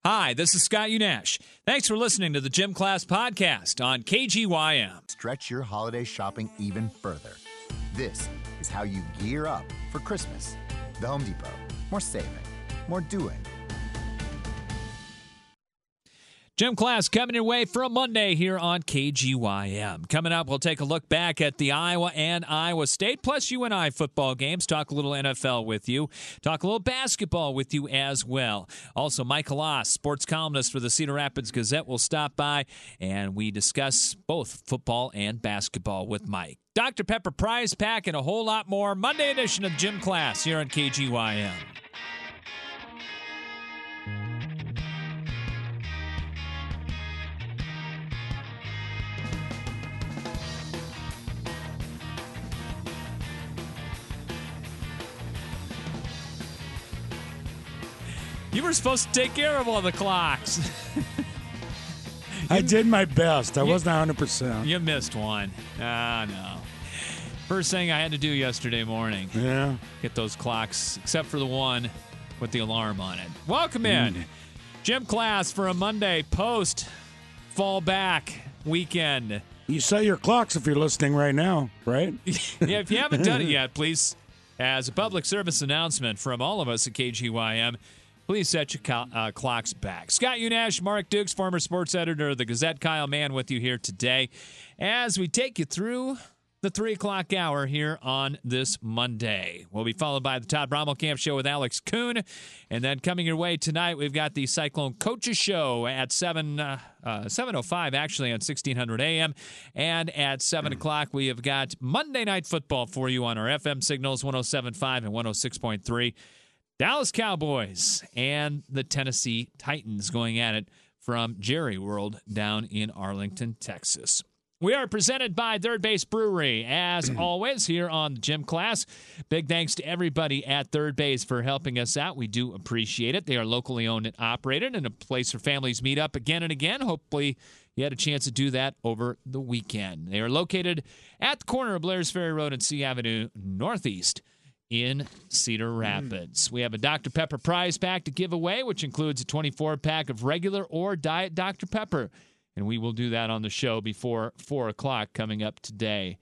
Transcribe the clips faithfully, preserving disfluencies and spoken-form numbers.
Hi, this is Scott Unash. Thanks for listening to the Gym Class Podcast on K G Y M. Stretch your holiday shopping even further. This is how you gear up for Christmas. The Home Depot. More saving, more doing. Gym Class coming your way for a Monday here on K G Y M. Coming up, we'll take a look back at the Iowa and Iowa State, plus U N I football games, talk a little N F L with you, talk a little basketball with you as well. Also, Mike Halas, sports columnist for the Cedar Rapids Gazette, will stop by, and we discuss both football and basketball with Mike. Doctor Pepper prize pack and a whole lot more. Monday edition of Gym Class here on K G Y M. You were supposed to take care of all the clocks. I did my best. I you, wasn't one hundred percent. You missed one. Ah, no. First thing I had to do yesterday morning. Yeah. Get those clocks, except for the one with the alarm on it. Welcome in. Mm. Gym Class for a Monday post fall back weekend. You set your clocks if you're listening right now, right? Yeah, if you haven't done it yet, please, as a public service announcement from all of us at K G Y M, please set your co- uh, clocks back. Scott Unash, Mark Dukes, former sports editor of the Gazette, Kyle Mann with you here today as we take you through the three o'clock hour here on this Monday. We'll be followed by the Todd Brommelkamp Show with Alex Kuhn. And then coming your way tonight, we've got the Cyclone Coaches Show at seven, uh, uh, seven oh five, actually, on sixteen hundred A M. And at seven o'clock, we have got Monday Night Football for you on our F M signals, one oh seven point five and one oh six point three. Dallas Cowboys and the Tennessee Titans going at it from Jerry World down in Arlington, Texas. We are presented by Third Base Brewery, as always, here on the Gym Class. Big thanks to everybody at Third Base for helping us out. We do appreciate it. They are locally owned and operated, and a place where families meet up again and again. Hopefully you had a chance to do that over the weekend. They are located at the corner of Blair's Ferry Road and C Avenue Northeast in Cedar Rapids. Mm. We have a Doctor Pepper prize pack to give away, which includes a twenty-four pack of regular or diet Doctor Pepper. And we will do that on the show before four o'clock coming up today.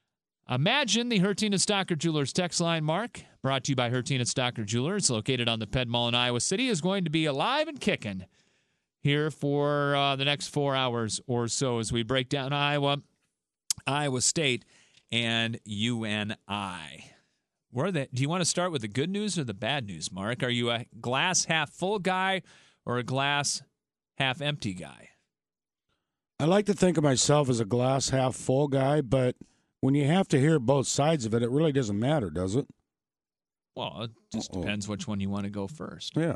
Imagine the Hertina Stocker Jewelers text line, Mark, brought to you by Hertina Stocker Jewelers, located on the Ped Mall in Iowa City, is going to be alive and kicking here for uh, the next four hours or so as we break down Iowa, Iowa State, and U N I. Where the, do you want to start with the good news or the bad news, Mark? Are you a glass half full guy or a glass half empty guy? I like to think of myself as a glass half full guy, but when you have to hear both sides of it, it really doesn't matter, does it? Well, it just Uh-oh. depends which one you want to go first. Yeah.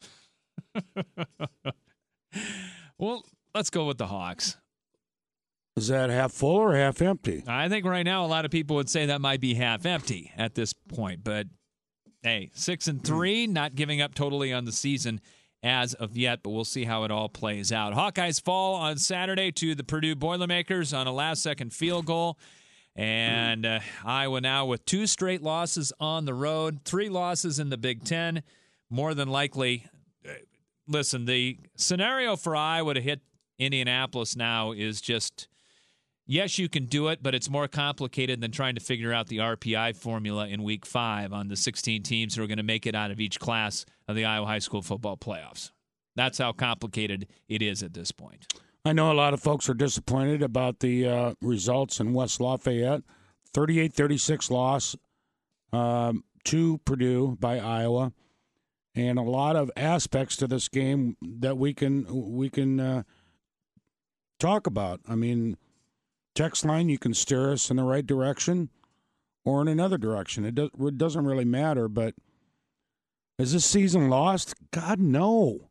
Well, let's go with the Hawks. Is that half full or half empty? I think right now a lot of people would say that might be half empty at this point. But, hey, six and three, not giving up totally on the season as of yet, but we'll see how it all plays out. Hawkeyes fall on Saturday to the Purdue Boilermakers on a last-second field goal. And uh, Iowa now with two straight losses on the road, three losses in the Big Ten. More than likely, uh, listen, the scenario for Iowa to hit Indianapolis now is just, yes, you can do it, but it's more complicated than trying to figure out the R P I formula in week five on the sixteen teams who are going to make it out of each class of the Iowa high school football playoffs. That's how complicated it is at this point. I know a lot of folks are disappointed about the uh, results in West Lafayette. thirty-eight thirty-six loss um, to Purdue by Iowa. And a lot of aspects to this game that we can we can uh, talk about. I mean, text line, you can steer us in the right direction or in another direction. It, do, it doesn't really matter, but is this season lost? God, no.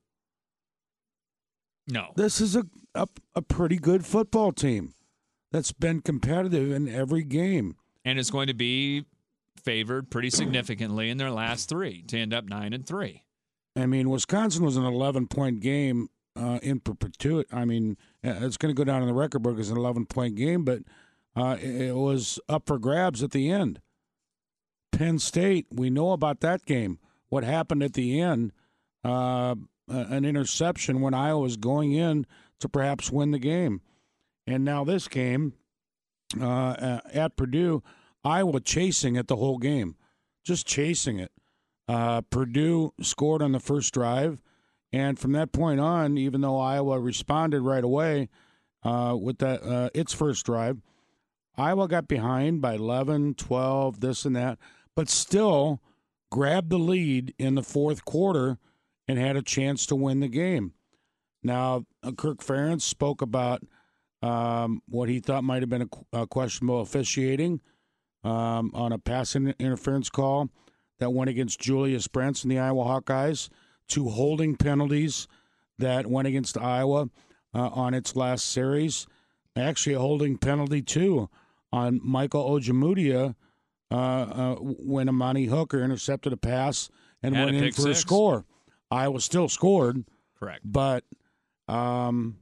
No. This is a, a, a pretty good football team that's been competitive in every game. And it's going to be favored pretty significantly in their last three to end up nine and three. I mean, Wisconsin was an eleven-point game uh, in perpetuity. I mean, it's going to go down in the record book as an eleven-point game, but uh, it was up for grabs at the end. Penn State, we know about that game. What happened at the end, uh, an interception when Iowa was going in to perhaps win the game. And now this game uh, at Purdue, Iowa chasing it the whole game, just chasing it. Uh, Purdue scored on the first drive, and from that point on, even though Iowa responded right away uh, with that uh, its first drive, Iowa got behind by eleven, twelve, this and that, but still grabbed the lead in the fourth quarter and had a chance to win the game. Now, uh, Kirk Ferentz spoke about um, what he thought might have been a, a questionable officiating um, on a passing interference call that went against Julius Brents and the Iowa Hawkeyes, two holding penalties that went against Iowa uh, on its last series. Actually, a holding penalty, too, on Michael Ojemudia uh, uh, when Amani Hooker intercepted a pass and Had went a in for six. a score. Iowa still scored. Correct. But, um,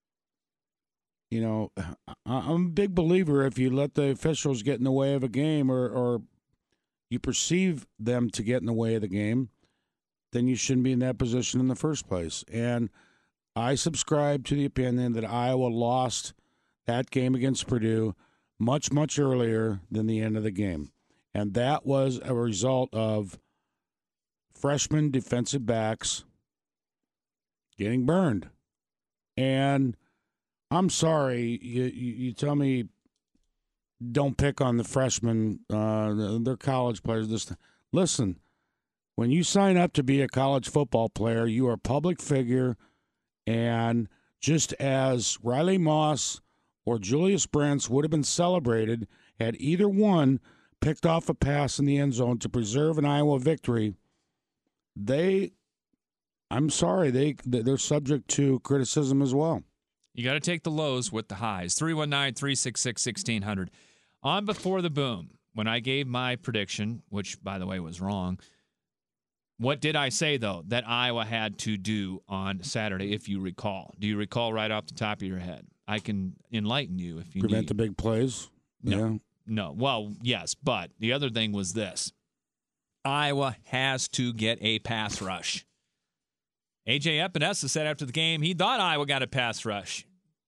you know, I'm a big believer if you let the officials get in the way of a game or, or you perceive them to get in the way of the game, then you shouldn't be in that position in the first place. And I subscribe to the opinion that Iowa lost that game against Purdue much, much earlier than the end of the game. And that was a result of freshman defensive backs getting burned. And I'm sorry, you, you, you tell me don't pick on the freshmen, uh, they're college players. This, listen, when you sign up to be a college football player, you are a public figure, and just as Riley Moss or Julius Brents would have been celebrated had either one picked off a pass in the end zone to preserve an Iowa victory, they, I'm sorry, they, they're subject to criticism as well. You got to take the lows with the highs. three one nine, three six six, one six zero zero. On Before the Boom, when I gave my prediction, which, by the way, was wrong, what did I say, though, that Iowa had to do on Saturday, if you recall? Do you recall right off the top of your head? I can enlighten you if you Prevent need. the big plays? No. Yeah. No. Well, yes, but the other thing was this. Iowa has to get a pass rush. A J Epinesa said after the game he thought Iowa got a pass rush.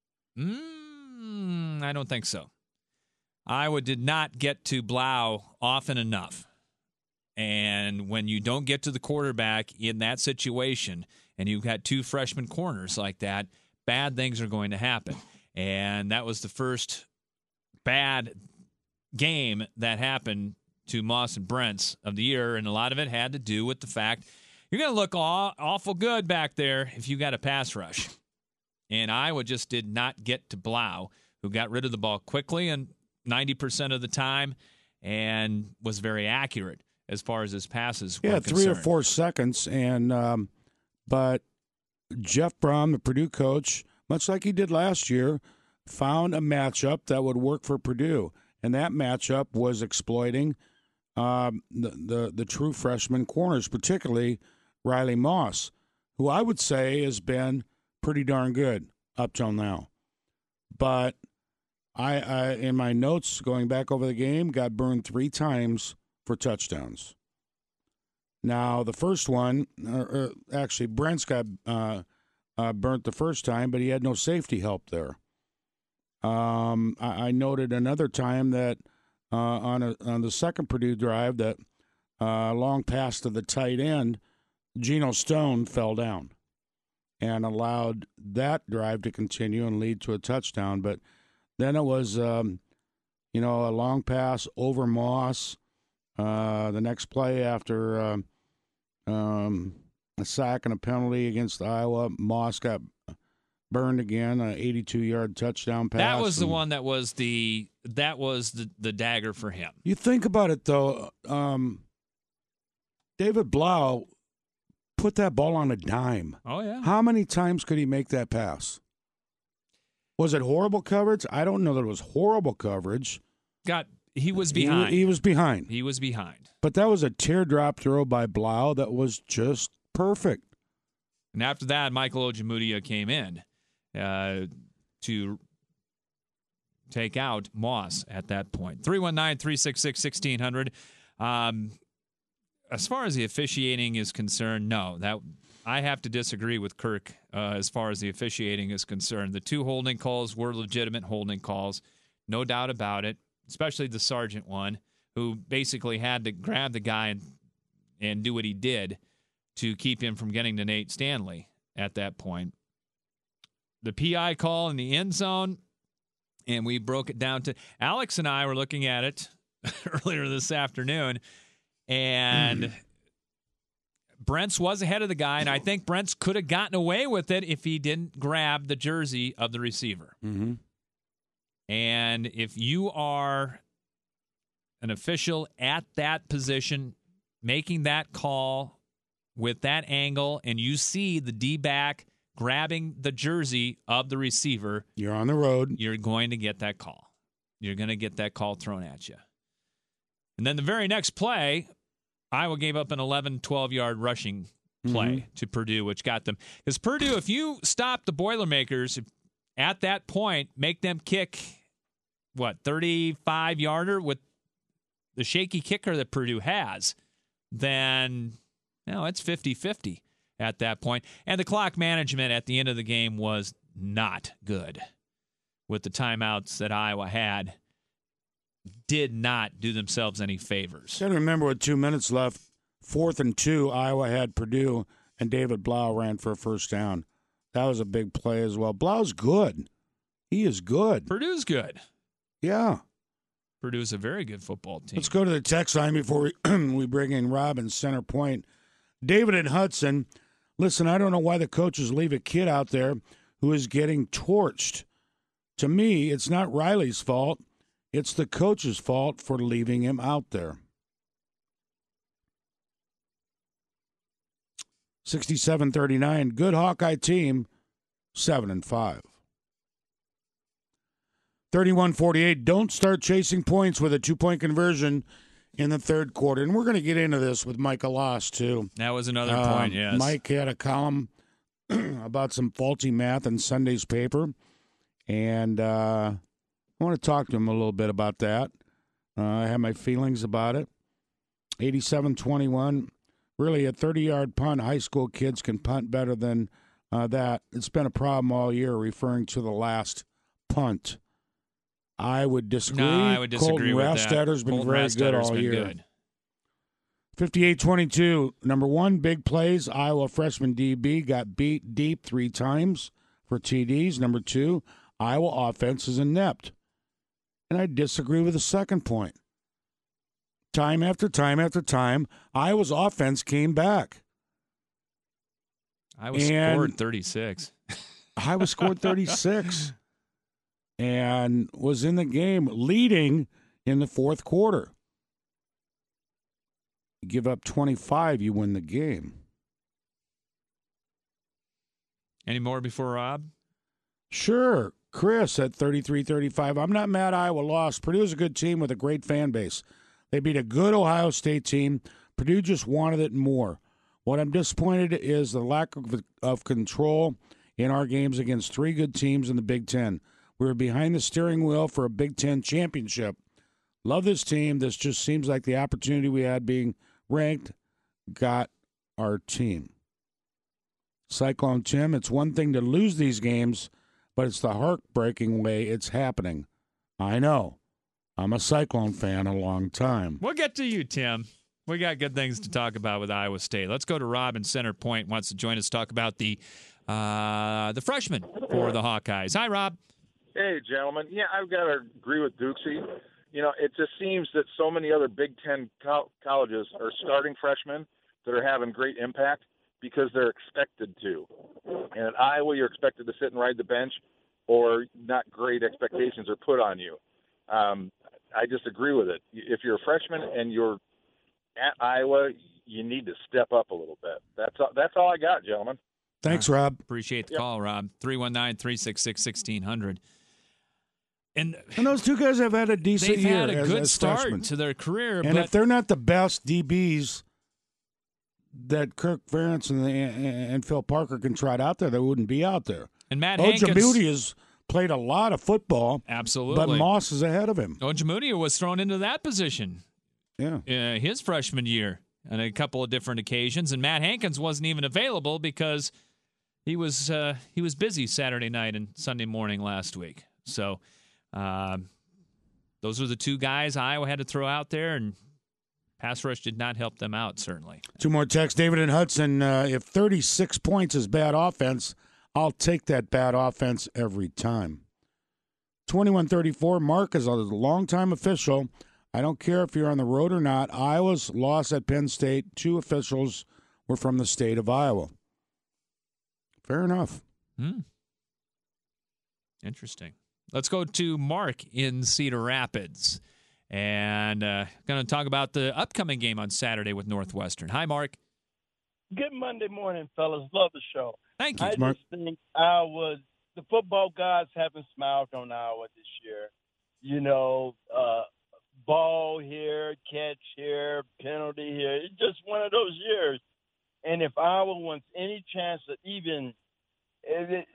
Mm, I don't think so. Iowa did not get to Blau often enough. And when you don't get to the quarterback in that situation, and you've got two freshman corners like that, bad things are going to happen. And that was the first bad game that happened to Moss and Brents of the year, and a lot of it had to do with the fact you're going to look aw- awful good back there if you got a pass rush. And Iowa just did not get to Blau, who got rid of the ball quickly and ninety percent of the time and was very accurate as far as his passes were Yeah, concerned. three or four seconds. And um, but Jeff Brom, the Purdue coach, much like he did last year, found a matchup that would work for Purdue. And that matchup was exploiting um, the, the, the true freshman corners, particularly Riley Moss, who I would say has been pretty darn good up till now. But I, I, in my notes going back over the game, got burned three times for touchdowns. Now, the first one, uh, uh, actually, Brent's got uh, uh, burnt the first time, but he had no safety help there. Um, I, I noted another time that uh, on a, on the second Purdue drive that uh, long pass to the tight end, Geno Stone fell down and allowed that drive to continue and lead to a touchdown. But then it was, um, you know, a long pass over Moss. Uh, the next play after uh, um, a sack and a penalty against Iowa, Moss got burned again, an eighty-two yard touchdown pass. That was the and, one that was the that was the, the dagger for him. You think about it, though. Um, David Blau put that ball on a dime. Oh, yeah. How many times could he make that pass? Was it horrible coverage? I don't know that it was horrible coverage. Got he was behind. He, he was behind. He was behind. But that was a teardrop throw by Blau that was just perfect. And after that, Michael Ojemudia came in uh, to take out Moss at that point. three one nine, three six six, one six zero zero. Um, as far as the officiating is concerned, no. that I have to disagree with Kirk uh, as far as the officiating is concerned. The two holding calls were legitimate holding calls, no doubt about it, especially the Sargent one, who basically had to grab the guy and, and do what he did to keep him from getting to Nate Stanley at that point. The P I call in the end zone, and we broke it down to – Alex and I were looking at it earlier this afternoon, and mm. Brents was ahead of the guy, and I think Brents could have gotten away with it if he didn't grab the jersey of the receiver. Mm-hmm. And if you are an official at that position making that call with that angle, and you see the D-back grabbing the jersey of the receiver, you're on the road. You're going to get that call. You're going to get that call thrown at you. And then the very next play, Iowa gave up an eleven, twelve-yard rushing play mm-hmm. to Purdue, which got them. Because Purdue, if you stop the Boilermakers at that point, make them kick, what, thirty-five-yarder with the shaky kicker that Purdue has, then, you know, it's fifty-fifty at that point. And the clock management at the end of the game was not good with the timeouts that Iowa had. Did not do themselves any favors. Got to remember with two minutes left, fourth and two, Iowa had Purdue, and David Blau ran for a first down. That was a big play as well. Blau's good. He is good. Purdue's good. Yeah. Purdue's a very good football team. Let's go to the text line before we, we bring in Rob in center point. David and Hudson, listen, I don't know why the coaches leave a kid out there who is getting torched. To me, it's not Riley's fault. It's the coach's fault for leaving him out there. sixty-seven thirty-nine, good Hawkeye team, seven and five. thirty-one forty-eight, don't start chasing points with a two-point conversion in the third quarter. And we're going to get into this with Mike Alas, too. That was another um, point, yes. Mike had a column about some faulty math in Sunday's paper. And uh, I want to talk to him a little bit about that. Uh, I have my feelings about it. eighty-seven twenty-one, really a thirty-yard punt. High school kids can punt better than uh, that. It's been a problem all year referring to the last punt. I would disagree. No, I would disagree Colton with that. Rastetter's been Colton very Rastetter's good all been year. Good. fifty-eight twenty-two, number one, big plays. Iowa freshman D B got beat deep three times for T Ds. Number two, Iowa offense is inept. And I disagree with the second point. Time after time after time, Iowa's offense came back. Iowa scored thirty-six. Iowa scored thirty-six and was in the game leading in the fourth quarter. You give up twenty-five, you win the game. Any more before Rob? Sure. Chris at thirty-three thirty-five. I'm not mad Iowa lost. Purdue's a good team with a great fan base. They beat a good Ohio State team. Purdue just wanted it more. What I'm disappointed is the lack of, of control in our games against three good teams in the Big Ten. We were behind the steering wheel for a Big Ten championship. Love this team. This just seems like the opportunity we had being ranked got our team. Cyclone Tim, it's one thing to lose these games, but it's the heartbreaking way it's happening. I know. I'm a Cyclone fan a long time. We'll get to you, Tim. We got good things to talk about with Iowa State. Let's go to Rob in Center Point. Wants to join us, talk about the uh, the freshman for the Hawkeyes. Hi, Rob. Hey, gentlemen. Yeah, I've got to agree with Dukesy. You know, it just seems that so many other Big Ten co- colleges are starting freshmen that are having great impact because they're expected to. And at Iowa, you're expected to sit and ride the bench, or not great expectations are put on you. Um, I disagree with it. If you're a freshman and you're at Iowa, you need to step up a little bit. That's all, that's all I got, gentlemen. Thanks, Rob. Appreciate the yep. call, Rob. three one nine, three six six, one six zero zero. And, and those two guys have had a decent they've year had a as, good as start freshmen. to their career. And but if they're not the best D Bs that Kirk Ferentz and, and Phil Parker can trot out there, they wouldn't be out there. And Matt Hankins Ojemudia has played a lot of football. Absolutely. But Moss is ahead of him. Ojemudia was thrown into that position Yeah. uh, his freshman year. on a couple of different occasions, and Matt Hankins wasn't even available because he was uh, he was busy Saturday night and Sunday morning last week. So uh, those are the two guys Iowa had to throw out there, and pass rush did not help them out, certainly. Two more texts. David and Hudson, uh, if thirty-six points is bad offense, I'll take that bad offense every time. twenty-one thirty-four, Mark is a longtime official. I don't care if you're on the road or not. Iowa's loss at Penn State, two officials were from the state of Iowa. Fair enough. Hmm. Interesting. Let's go to Mark in Cedar Rapids. And uh, going to talk about the upcoming game on Saturday with Northwestern. Hi, Mark. Good Monday morning, fellas. Love the show. Thank you, I Mark. just think Iowa, the football gods haven't smiled on Iowa this year. You know, uh, ball here, catch here, penalty here. It's just one of those years. And if Iowa wants any chance of even it,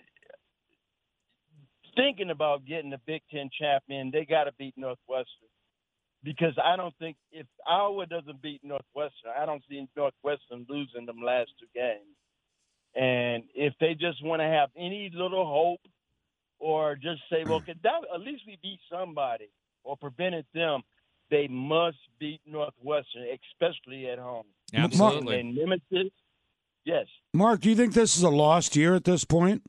thinking about getting the Big Ten champion, they got to beat Northwestern. Because I don't think if Iowa doesn't beat Northwestern, I don't see Northwestern losing them last two games. And if they just want to have any little hope or just say, well, could that, at least we beat somebody or prevented them, they must beat Northwestern, especially at home. Absolutely. And Nemesis, yes. Mark, do you think this is a lost year at this point?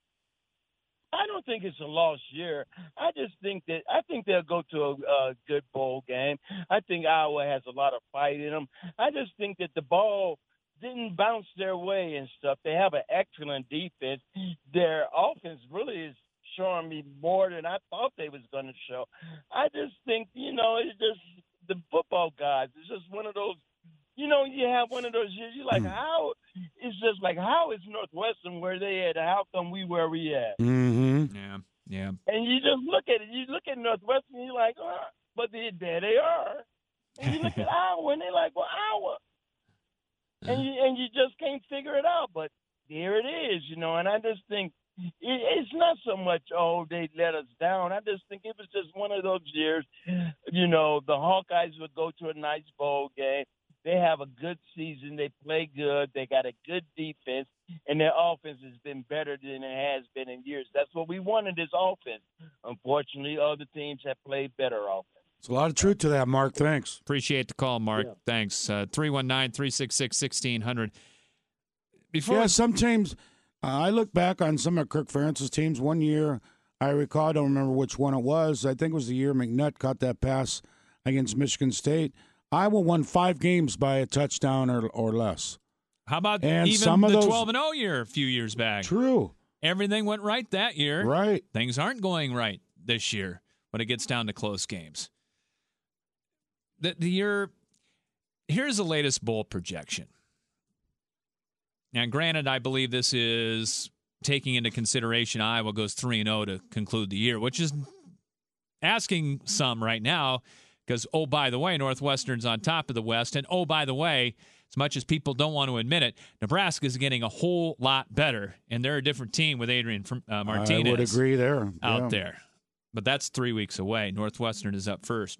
I don't think it's a lost year. I just think that I think they'll go to a, a good bowl game. I think Iowa has a lot of fight in them. I just think that the ball didn't bounce their way and stuff. They have an excellent defense. Their offense really is showing me more than I thought they was going to show. I just think, you know, it's just the football guys. It's just one of those, you know, you have one of those years, you're like, how, it's just like, how is Northwestern where they at? How come we where we at? Mm-hmm. Yeah, yeah. And you just look at it, you look at Northwestern, and you're like, oh, but they, there they are. And you look at Iowa, and they're like, well, Iowa. And you, and you just can't figure it out. But there it is, you know, and I just think it, it's not so much, oh, they let us down. I just think it was just one of those years, you know, the Hawkeyes would go to a nice bowl game. They have a good season. They play good. They got a good defense, and their offense has been better than it has been in years. That's what we wanted, this offense. Unfortunately, other teams have played better offense. There's a lot of truth to that, Mark. Thanks. Appreciate the call, Mark. Yeah. Thanks. Uh, three one nine, three six six, one six zero zero. Before Yeah, we- some teams, uh, I look back on some of Kirk Ferentz's teams. One year, I recall, I don't remember which one it was. I think it was the year McNutt caught that pass against Michigan State. Iowa won five games by a touchdown or, or less. How about And even some of the those- twelve and oh year a few years back? True. Everything went right that year. Right. Things aren't going right this year when it gets down to close games. The, the year, here's the latest bowl projection. Now, granted, I believe this is taking into consideration Iowa goes three and oh to conclude the year, which is asking some right now because, oh, by the way, Northwestern's on top of the West. And, oh, by the way, as much as people don't want to admit it, Nebraska's getting a whole lot better, and they're a different team with Adrian uh, Martinez I would agree there. out Yeah. there. But that's three weeks away. Northwestern is up first.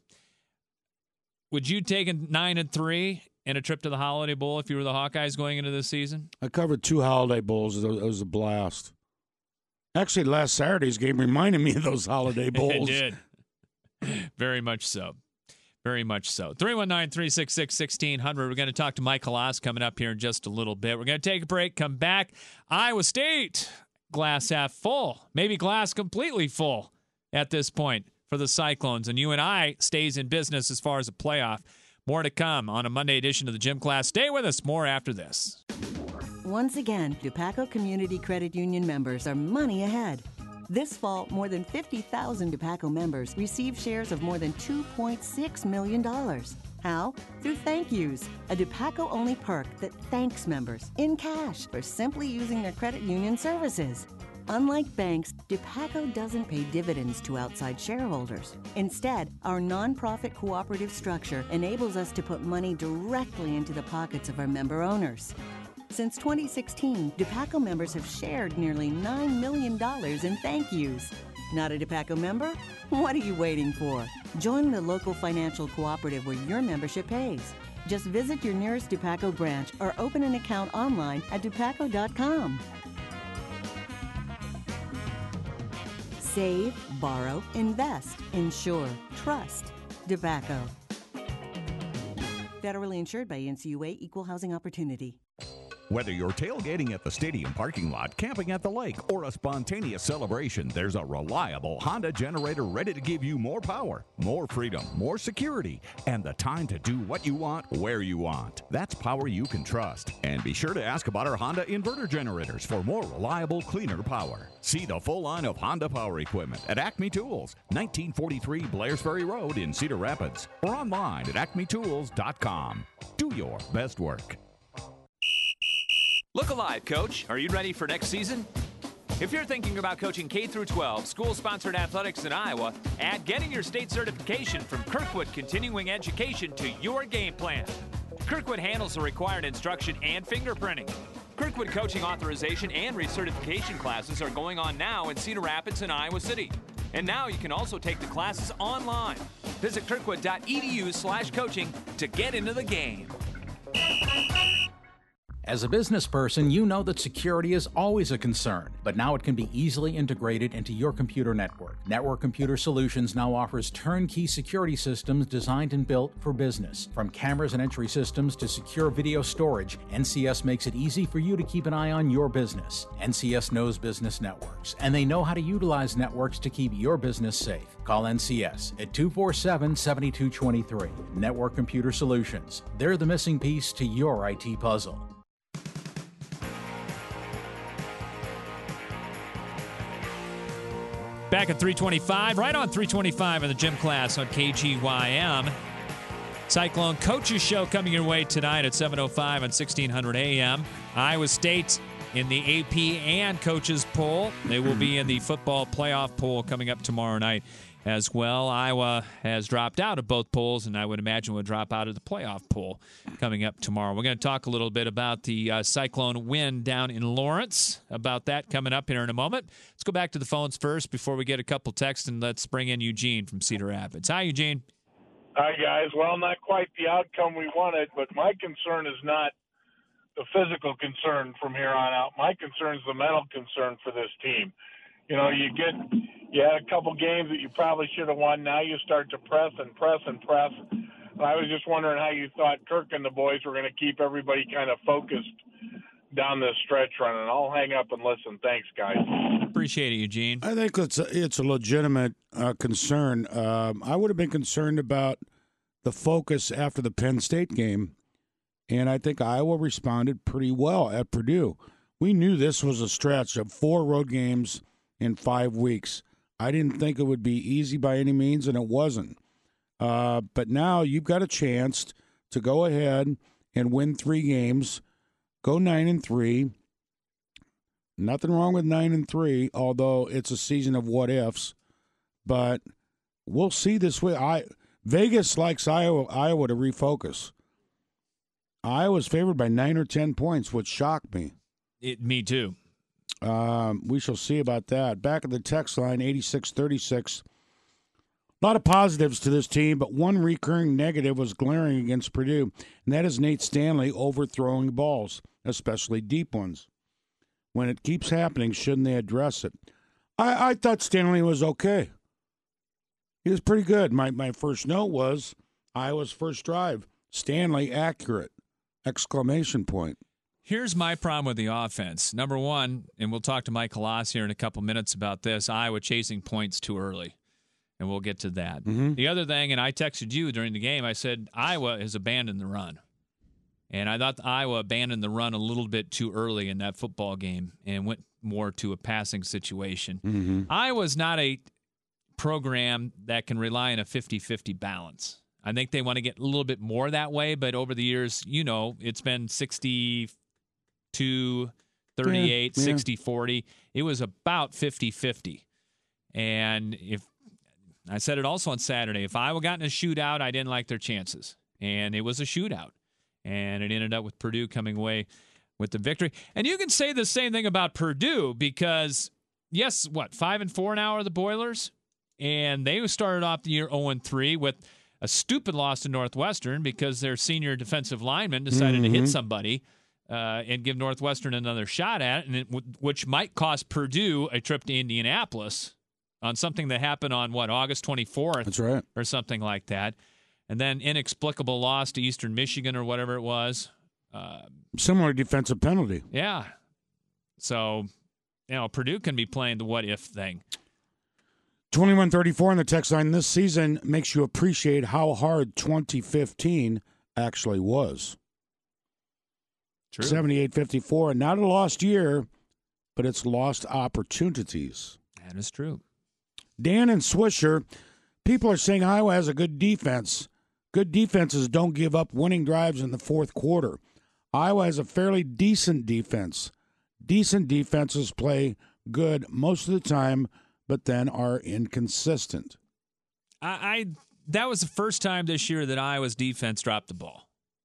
Would you take a nine and three and a trip to the Holiday Bowl if you were the Hawkeyes going into this season? I covered two Holiday Bowls. It was, it was a blast. Actually, last Saturday's game reminded me of those Holiday Bowls. It did. Very much so. Very much so. three one nine, three six six, one six zero zero. We're going to talk to Mike Halas coming up here in just a little bit. We're going to take a break, come back. Iowa State, glass half full, maybe glass completely full at this point for the Cyclones. And U N I stays in business as far as a playoff. More to come on a Monday edition of the Gym Class. Stay with us. More after this. Once again, DePaco Community Credit Union members are money ahead. This fall, more than fifty thousand DePaco members received shares of more than two point six million dollars. How? Through thank yous, a DePaco-only perk that thanks members in cash for simply using their credit union services. Unlike banks, DePaco doesn't pay dividends to outside shareholders. Instead, our nonprofit cooperative structure enables us to put money directly into the pockets of our member owners. Since twenty sixteen, DePaco members have shared nearly nine million dollars in thank yous. Not a DePaco member? What are you waiting for? Join the local financial cooperative where your membership pays. Just visit your nearest Dupaco branch or open an account online at dupaco dot com. Save, borrow, invest, insure, trust. Dupaco. Federally insured by N C U A, Equal Housing Opportunity. Whether you're tailgating at the stadium parking lot, camping at the lake, or a spontaneous celebration, there's a reliable Honda generator ready to give you more power, more freedom, more security, and the time to do what you want, where you want. That's power you can trust. And be sure to ask about our Honda inverter generators for more reliable, cleaner power. See the full line of Honda power equipment at Acme Tools, nineteen forty-three Blairs Ferry Road in Cedar Rapids, or online at acme tools dot com. Do your best work. Look alive, Coach. Are you ready for next season? If you're thinking about coaching K through twelve, school-sponsored athletics in Iowa, add getting your state certification from Kirkwood Continuing Education to your game plan. Kirkwood handles the required instruction and fingerprinting. Kirkwood coaching authorization and recertification classes are going on now in Cedar Rapids and Iowa City. And now you can also take the classes online. Visit kirkwood dot e d u slash coaching to get into the game. As a business person, you know that security is always a concern, but now it can be easily integrated into your computer network. Network Computer Solutions now offers turnkey security systems designed and built for business. From cameras and entry systems to secure video storage, N C S makes it easy for you to keep an eye on your business. N C S knows business networks, and they know how to utilize networks to keep your business safe. Call N C S at two four seven, seven two two three. Network Computer Solutions. They're the missing piece to your I T puzzle. Back at three twenty-five, right on three twenty-five in the gym class on K G Y M. Cyclone Coaches Show coming your way tonight at seven oh five on sixteen hundred A M. Iowa State in the A P and coaches poll. They will be in the football playoff poll coming up tomorrow night as well. Iowa has dropped out of both polls, and I would imagine will drop out of the playoff poll coming up tomorrow. We're going to talk a little bit about the uh, Cyclone win down in Lawrence, about that coming up here in a moment. Let's go back to the phones first before we get a couple texts, and let's bring in Eugene from Cedar Rapids. Hi, Eugene. Hi, guys. Well, not quite the outcome we wanted, but my concern is not the physical concern from here on out. My concern is the mental concern for this team. You know, you get you had a couple games that you probably should have won. Now you start to press and press and press. And I was just wondering how you thought Kirk and the boys were going to keep everybody kind of focused down this stretch run. And I'll hang up and listen. Thanks, guys. Appreciate it, Eugene. I think it's a, it's a legitimate uh, concern. Um, I would have been concerned about the focus after the Penn State game, and I think Iowa responded pretty well at Purdue. We knew this was a stretch of four road games in five weeks. I didn't think it would be easy by any means, and it wasn't. Uh, but now you've got a chance to go ahead and win three games, go nine and three. Nothing wrong with nine and three, although it's a season of what ifs. But we'll see this way. I Vegas likes Iowa, Iowa to refocus. Iowa's favored by nine or ten points, which shocked me. It, me too. Um, we shall see about that. Back at the text line, eighty-six thirty-six. A lot of positives to this team, but one recurring negative was glaring against Purdue, and that is Nate Stanley overthrowing balls, especially deep ones. When it keeps happening, shouldn't they address it? I, I thought Stanley was okay. He was pretty good. My my first note was Iowa's first drive. Stanley accurate! Exclamation point. Here's my problem with the offense. Number one, and we'll talk to Mike Halas here in a couple minutes about this, Iowa chasing points too early, and we'll get to that. Mm-hmm. The other thing, and I texted you during the game, I said Iowa has abandoned the run. And I thought Iowa abandoned the run a little bit too early in that football game and went more to a passing situation. Mm-hmm. Iowa's not a program that can rely on a fifty-fifty balance. I think they want to get a little bit more that way, but over the years, you know, it's been sixty-two, thirty-eight, yeah, yeah. sixty, forty. It was about fifty-fifty. And if I said it also on Saturday, if Iowa got in a shootout, I didn't like their chances. And it was a shootout. And it ended up with Purdue coming away with the victory. And you can say the same thing about Purdue because, yes, what, five and four now are the Boilers? And they started off the year oh and three with a stupid loss to Northwestern because their senior defensive lineman decided Mm-hmm. to hit somebody uh, and give Northwestern another shot at it, and it w- which might cost Purdue a trip to Indianapolis on something that happened on, what, August twenty-fourth? That's right. Or something like that. And then inexplicable loss to Eastern Michigan or whatever it was. Uh, Similar defensive penalty. yeah. So, you know, Purdue can be playing the what-if thing. twenty-one thirty-four on the text line. This season makes you appreciate how hard twenty fifteen actually was. True. seventy-eight fifty-four. Not a lost year, but it's lost opportunities. That is true. Dan and Swisher, people are saying Iowa has a good defense. Good defenses don't give up winning drives in the fourth quarter. Iowa has a fairly decent defense. Decent defenses play good most of the time, but then are inconsistent. I, I that was the first time this year that Iowa's defense dropped the ball.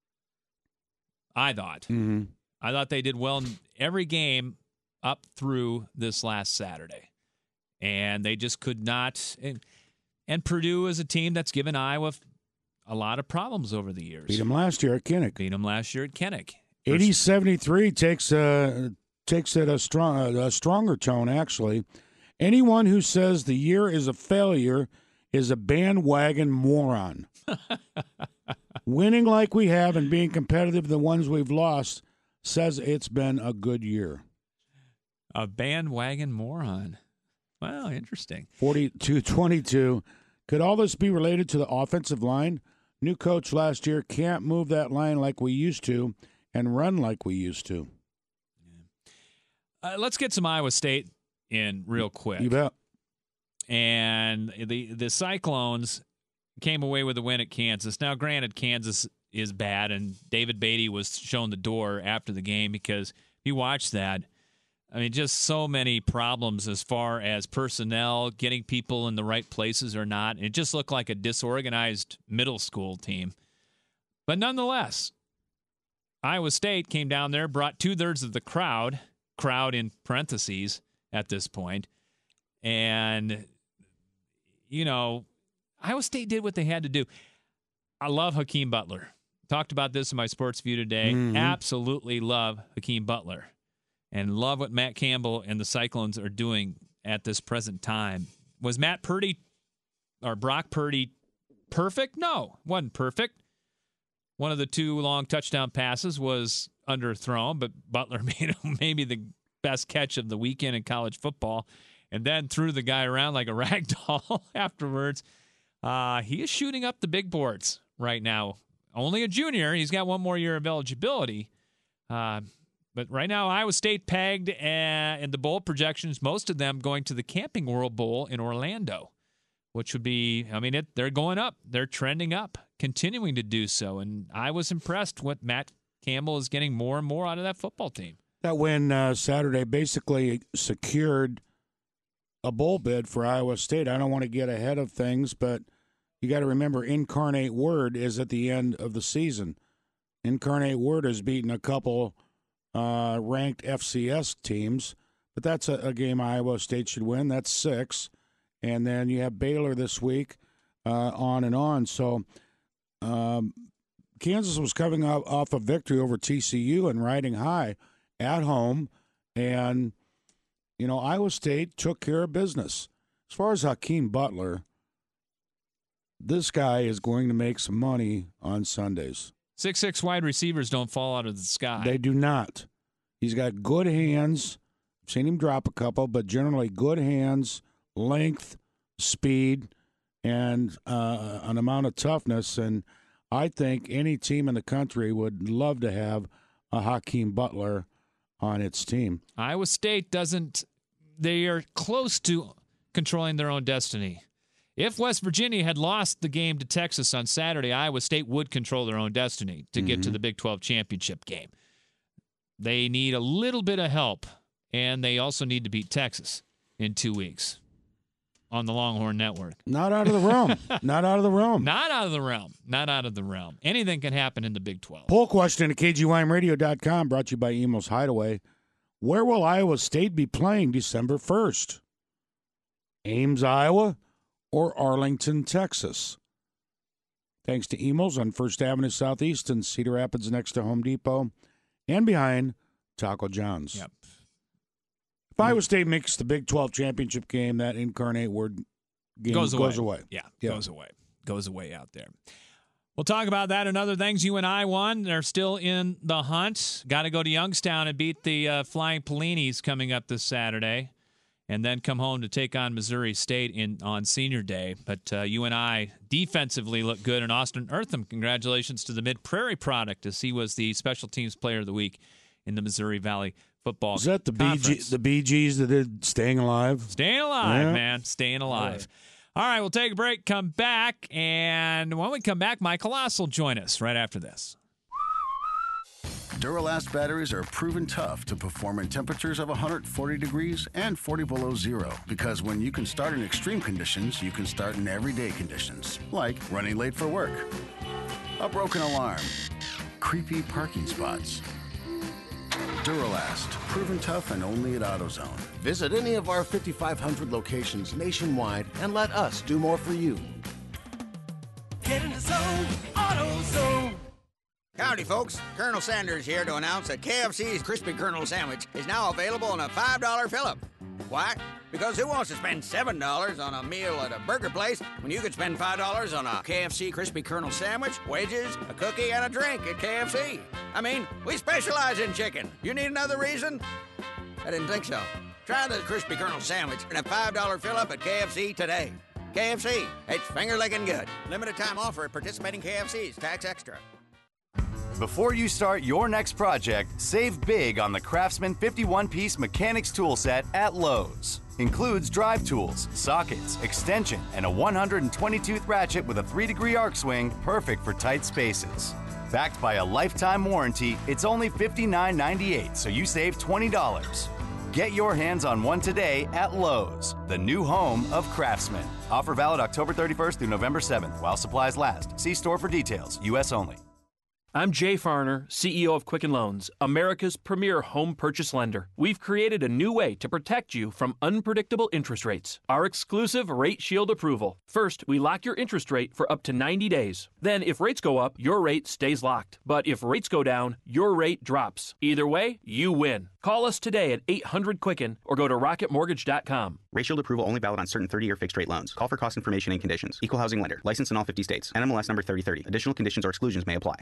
I thought. Mm-hmm. I thought they did well in every game up through this last Saturday. And they just could not. And, and Purdue is a team that's given Iowa a lot of problems over the years. Beat them last year at Kinnick. Beat them last year at Kinnick. eighty seventy-three takes a, takes it a, strong, a stronger tone, actually. Anyone who says the year is a failure is a bandwagon moron. Winning like we have and being competitive the ones we've lost says it's been a good year. A bandwagon moron. Wow, interesting. forty-two twenty-two. Could all this be related to the offensive line? New coach last year can't move that line like we used to and run like we used to. Uh, let's get some Iowa State in real quick. You bet. And the the Cyclones came away with a win at Kansas. Now, granted, Kansas is bad, and David Beatty was shown the door after the game because if you watch that, I mean, just so many problems as far as personnel, getting people in the right places or not. It just looked like a disorganized middle school team. But nonetheless, Iowa State came down there, brought two-thirds of the crowd, crowd in parentheses at this point, and, you know, Iowa State did what they had to do. I love Hakeem Butler. Talked about this in my Sports View today. Mm-hmm. Absolutely love Hakeem Butler. And love what Matt Campbell and the Cyclones are doing at this present time. Was Matt Purdy or Brock Purdy perfect? No, wasn't perfect. One of the two long touchdown passes was underthrown, but Butler made maybe the best catch of the weekend in college football and then threw the guy around like a rag doll afterwards. Uh, he is shooting up the big boards right now. Only a junior. He's got one more year of eligibility. Uh, but right now, Iowa State pegged uh, in the bowl projections, most of them going to the Camping World Bowl in Orlando, which would be, I mean, it, they're going up. They're trending up, continuing to do so. And I was impressed with Matt Campbell is getting more and more out of that football team. That win uh, Saturday basically secured a bowl bid for Iowa State. I don't want to get ahead of things, but you got to remember Incarnate Word is at the end of the season. Incarnate Word has beaten a couple uh, ranked F C S teams, but that's a, a game Iowa State should win. That's six. And then you have Baylor this week, uh, on and on. So um, Kansas was coming off, off a victory over T C U and riding high at home. And, you know, Iowa State took care of business. As far as Hakeem Butler, this guy is going to make some money on Sundays. Six six wide receivers don't fall out of the sky. They do not. He's got good hands. I've seen him drop a couple, but generally good hands, length, speed, and uh, an amount of toughness. And I think any team in the country would love to have a Hakeem Butler on its team. Iowa State doesn't, they are close to controlling their own destiny. If West Virginia had lost the game to Texas on Saturday, Iowa State would control their own destiny to get mm-hmm. to the Big twelve championship game. They need a little bit of help, and they also need to beat Texas in two weeks on the Longhorn Network. Not out of the realm. Not out of the realm. Not out of the realm. Not out of the realm. Anything can happen in the Big twelve. Poll question at K G Y M radio dot com, brought to you by Emo's Hideaway. Where will Iowa State be playing December first? Ames, Iowa, or Arlington, Texas? thanks to Emil's on First Avenue Southeast and Cedar Rapids next to Home Depot, and behind Taco John's. Yep. If Iowa State makes the Big twelve championship game, that incarnate word game goes away. Goes away. Yeah, yeah, goes away. Goes away out there. We'll talk about that and other things. U N I won. They're still in the hunt. Got to go to Youngstown and beat the uh, Flying Pellinis coming up this Saturday, and then come home to take on Missouri State in on Senior Day. But uh, U N I defensively looked good, and Austin Eartham, congratulations to the Mid-Prairie product, as he was the Special Teams Player of the Week in the Missouri Valley Football Is that the B G, Conference. the B Gs that did Staying Alive? Staying alive, Yeah. man. Staying alive. All right, we'll take a break, come back, and when we come back, Mike Coloss will join us right after this. Duralast batteries are proven tough to perform in temperatures of one hundred forty degrees and forty below zero. Because when you can start in extreme conditions, you can start in everyday conditions, like running late for work, a broken alarm, creepy parking spots. Duralast, proven tough and only at AutoZone. Visit any of our fifty-five hundred locations nationwide and let us do more for you. Get in the zone, AutoZone. Howdy, folks. Colonel Sanders here to announce that K F C's Crispy Colonel Sandwich is now available in a five dollar fill-up. Why? Because who wants to spend seven dollars on a meal at a burger place when you could spend five dollars on a K F C Crispy Colonel Sandwich, wedges, a cookie, and a drink at K F C? I mean, we specialize in chicken. You need another reason? I didn't think so. Try the Crispy Colonel Sandwich in a five dollar fill-up at K F C today. K F C, it's finger-licking good. Limited time offer at participating K F Cs. Tax extra. Before you start your next project, save big on the Craftsman fifty-one piece mechanics tool set at Lowe's. Includes drive tools, sockets, extension, and a one hundred twenty tooth ratchet with a three degree arc swing, perfect for tight spaces. Backed by a lifetime warranty, it's only fifty-nine ninety-eight, so you save twenty dollars. Get your hands on one today at Lowe's, the new home of Craftsman. Offer valid October thirty-first through November seventh while supplies last. See store for details. U S only. I'm Jay Farner, C E O of Quicken Loans, America's premier home purchase lender. We've created a new way to protect you from unpredictable interest rates. Our exclusive Rate Shield approval. First, we lock your interest rate for up to ninety days. Then, if rates go up, your rate stays locked. But if rates go down, your rate drops. Either way, you win. Call us today at eight hundred Quicken or go to rocket mortgage dot com. Rate Shield approval only valid on certain thirty-year fixed-rate loans. Call for cost information and conditions. Equal housing lender. Licensed in all fifty states. N M L S number thirty thirty. Additional conditions or exclusions may apply.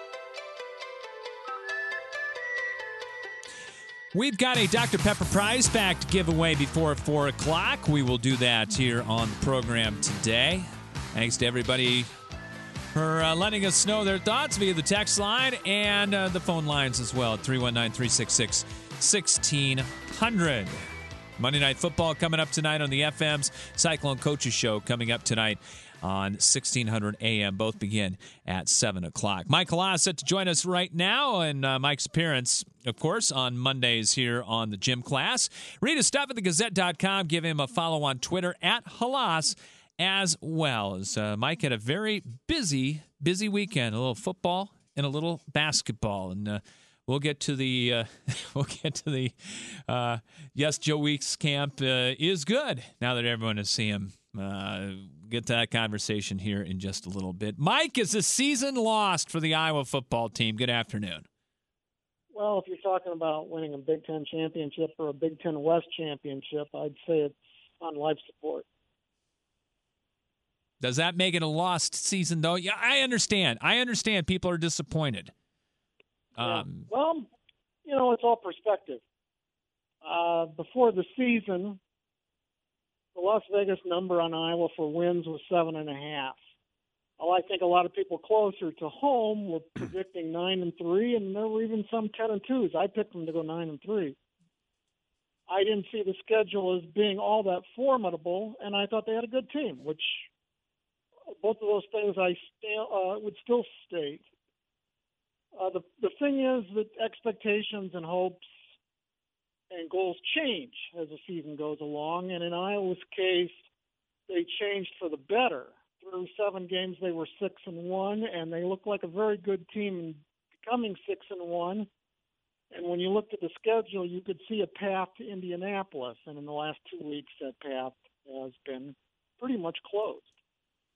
We've got a Doctor Pepper prize pack to give away before four o'clock. We will do that here on the program today. Thanks to everybody for uh, letting us know their thoughts via the text line and uh, the phone lines as well at three one nine, three six six, one six zero zero. Monday Night Football coming up tonight on the F M's Cyclone Coaches Show coming up tonight on sixteen hundred A M. Both begin at seven o'clock. Mike Coloss set to join us right now, and uh, Mike's appearance, of course, on Mondays here on the Gym Class. Read his stuff at the gazette dot com. Give him a follow on Twitter at Coloss as well. As uh, Mike had a very busy, busy weekend. A little football and a little basketball. And uh, we'll get to the, uh, we'll get to the, uh, yes, Joe Weeks camp uh, is good now that everyone has seen him. Uh, get to that conversation here in just a little bit. Mike, is the season lost for the Iowa football team? Good afternoon. Well, if you're talking about winning a Big Ten championship or a Big Ten West championship, I'd say it's on life support. Does that make it a lost season, though? Yeah, I understand. I understand people are disappointed. Yeah. Um, well, you know, it's all perspective. Uh, before the season, the Las Vegas number on Iowa for wins was seven and a half. Well, I think a lot of people closer to home were predicting nine and three, and there were even some ten and twos. I picked them to go nine and three. I didn't see the schedule as being all that formidable, and I thought they had a good team, which both of those things I st- uh, would still state. Uh, the the thing is that expectations and hopes and goals change as the season goes along, and in Iowa's case, they changed for the better. Through seven games, they were six and one, and they look like a very good team in becoming six and one. And when you looked at the schedule, you could see a path to Indianapolis, and in the last two weeks, that path has been pretty much closed.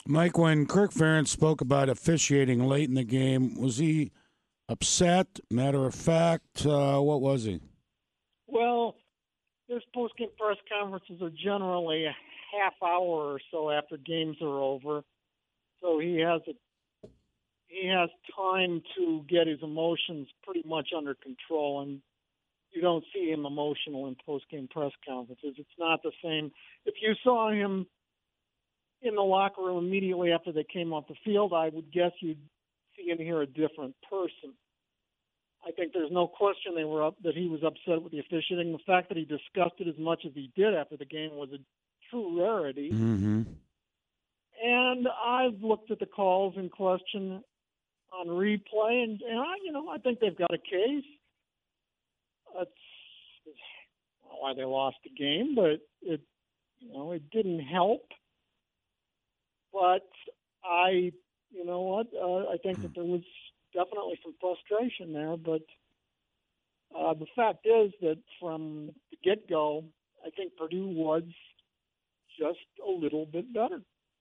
Mike, when Kirk Ferentz spoke about officiating late in the game, was he upset, matter of fact? Uh, what was he? Well, his post-game press conferences are generally a half hour or so after games are over, so he has a he has time to get his emotions pretty much under control, and you don't see him emotional in post-game press conferences. It's not the same. If you saw him in the locker room immediately after they came off the field, I would guess you'd see and hear a different person. I think there's no question they were up, that he was upset with the officiating. The fact that he discussed it as much as he did after the game was a true rarity. Mm-hmm. And I've looked at the calls in question on replay, and, and I, you know, I think they've got a case. It's I don't know why they lost the game, but it, you know, it didn't help. But I, you know what, uh, I think that there was definitely some frustration there. But uh, the fact is that from the get-go, I think Purdue was just a little bit better.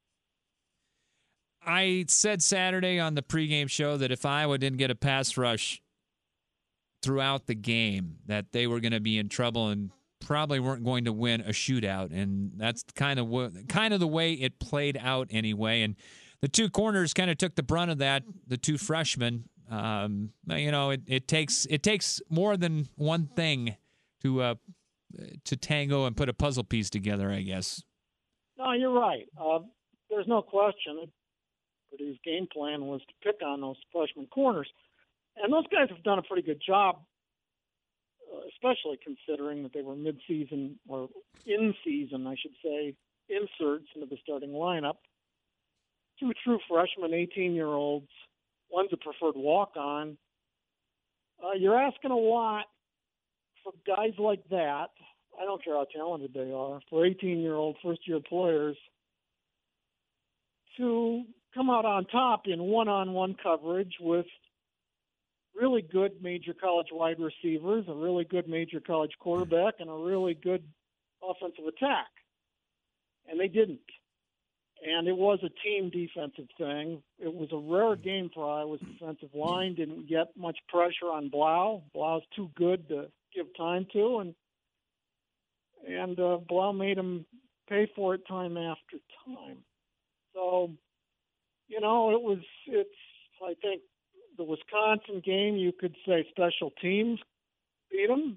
I said Saturday on the pregame show that if Iowa didn't get a pass rush throughout the game, that they were going to be in trouble and probably weren't going to win a shootout, and that's kind of what, kind of the way it played out anyway. And the two corners kind of took the brunt of that. The two freshmen, um, you know, it, it takes it takes more than one thing to uh, to tango and put a puzzle piece together, I guess. No, you're right. Uh, there's no question. Purdue's game plan was to pick on those freshman corners. And those guys have done a pretty good job, uh, especially considering that they were mid-season, or in-season, I should say, inserts into the starting lineup. Two true freshmen, eighteen-year-olds. One's a preferred walk-on. Uh, you're asking a lot for guys like that. I don't care how talented they are. For eighteen-year-old first-year players to come out on top in one-on-one coverage with really good major college wide receivers, a really good major college quarterback, and a really good offensive attack. And they didn't. And it was a team defensive thing. It was a rare game for Iowa's defensive line. Didn't get much pressure on Blau. Blau's too good to give time to, and and uh, Blau made him pay for it time after time. So, you know, it was, it's, I think, the Wisconsin game, you could say special teams beat them.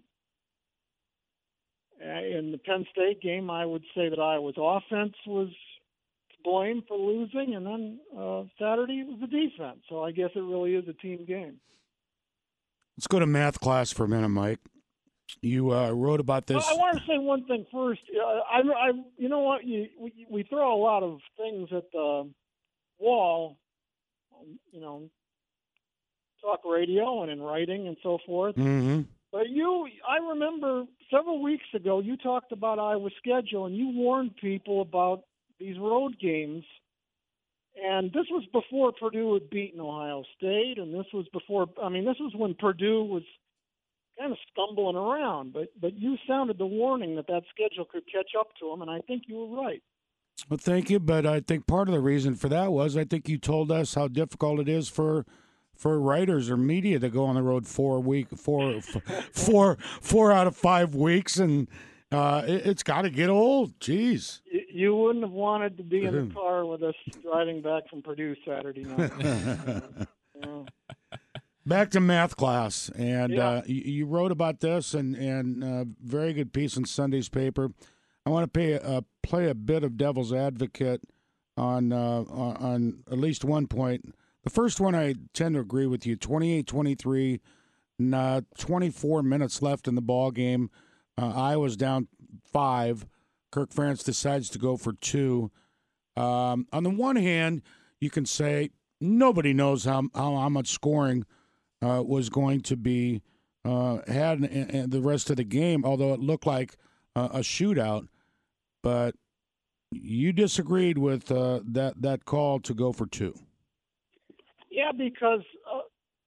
Uh, in the Penn State game, I would say that Iowa's offense was to blame for losing, and then uh, Saturday it was the defense. So I guess it really is a team game. Let's go to math class for a minute, Mike. You uh, wrote about this. Well, I want to say one thing first. Uh, I, I, you know what? You, we, we throw a lot of things at the wall, um, you know, talk radio and in writing and so forth. Mm-hmm. But you, I remember several weeks ago, you talked about Iowa's schedule, and you warned people about these road games. And this was before Purdue had beaten Ohio State, and this was before, I mean, this was when Purdue was kind of stumbling around. But but you sounded the warning that that schedule could catch up to them, and I think you were right. Well, thank you. But I think part of the reason for that was I think you told us how difficult it is for for writers or media to go on the road four week, four, four, four out of five weeks, and uh, it, it's got to get old. Jeez. You, you wouldn't have wanted to be in the car with us driving back from Purdue Saturday night. Yeah. Back to math class, and Yeah. uh, you, you wrote about this, and and uh, very good piece in Sunday's paper. I want to pay, uh, play a bit of devil's advocate on uh, on, on at least one point. The first one, I tend to agree with you. twenty-eight twenty-three, uh, twenty-four minutes left in the ball game. Uh, Iowa's down five. Kirk Ferentz decides to go for two. Um, on the one hand, you can say nobody knows how how, how much scoring uh, was going to be uh, had in, in the rest of the game, although it looked like uh, a shootout. But you disagreed with uh, that that call to go for two. Yeah, because uh,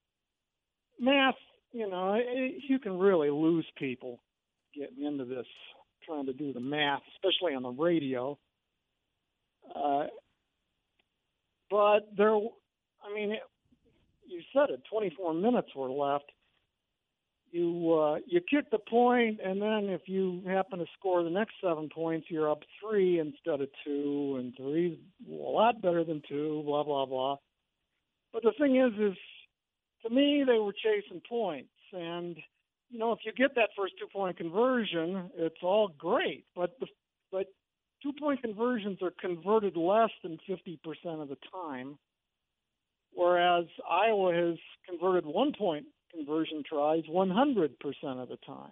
math, you know, it, you can really lose people getting into this, trying to do the math, especially on the radio. Uh, but there, I mean, it, you said it, twenty-four minutes were left. You uh, you kick the point, and then if you happen to score the next seven points, you're up three instead of two, and three's a lot better than two, blah, blah, blah. But the thing is, is to me, they were chasing points. And, you know, if you get that first two-point conversion, it's all great. But the, but two-point conversions are converted less than fifty percent of the time, whereas Iowa has converted one-point conversion tries one hundred percent of the time.